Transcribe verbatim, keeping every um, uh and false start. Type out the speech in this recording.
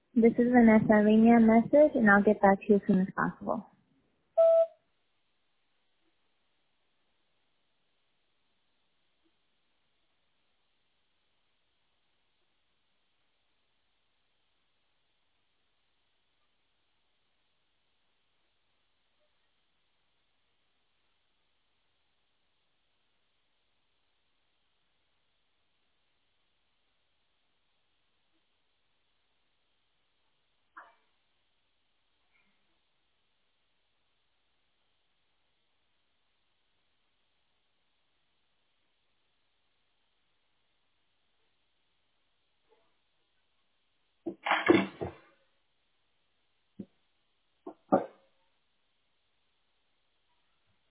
This is Vanessa. Leave me a message and I'll get back to you as soon as possible.